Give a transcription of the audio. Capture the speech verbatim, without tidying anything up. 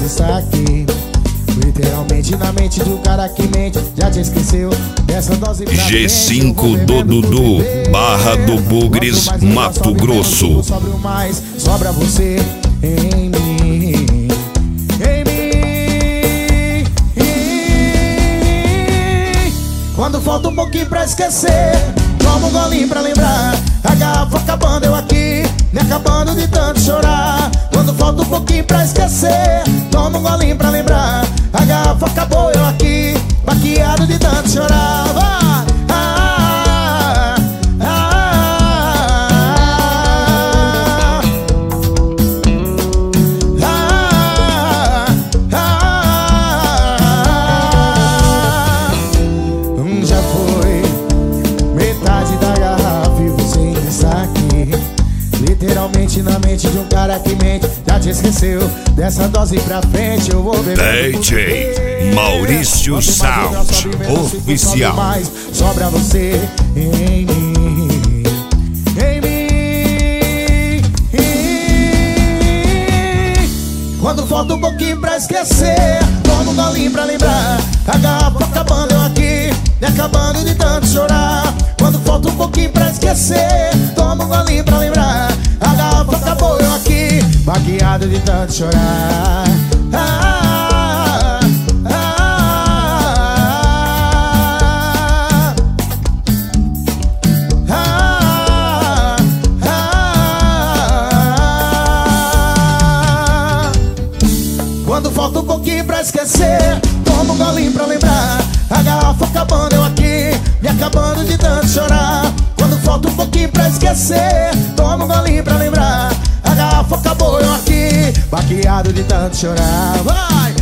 está aqui. Literalmente na mente do cara que mente. Já te esqueceu dessa dose pra G cinco do Dudu, Barra do Bugres, Mato Grosso. Sobra o mais, sobra você em mim, em mim, em... Quando falta um pouquinho pra esquecer, toma um golinho pra lembrar. A garrafa acabando, eu aqui, me acabando de tanto chorar. Quando falta um pouquinho pra esquecer, toma um golinho pra lembrar. A garrafa acabou, eu aqui, baqueado de tanto chorar. Ah, ah, ah, ah, ah, ah. Já foi metade da garrafa e você ainda está aqui. Literalmente na mente de um cara que mente. Já te esqueceu dessa dose pra frente, eu vou beber. D J Maurício Sound Oficial. Mais, sobra você em mim, em mim, em... Quando falta um pouquinho pra esquecer, toma um golinho pra lembrar. A garrafa acabando, eu aqui, me acabando de tanto chorar. Quando falta um pouquinho pra esquecer, toma um golinho pra lembrar. A garrafa acabou, eu aqui, baqueado de tanto chorar. Ah, ah, ah, ah. Quando falta um pouquinho pra esquecer, toma um golinho pra lembrar. A garrafa acabando, eu aqui, me acabando de tanto chorar. Quando falta um pouquinho pra esquecer, toma um golinho pra lembrar. A garrafa acabou, eu aqui, baqueado de tanto chorar. Vai!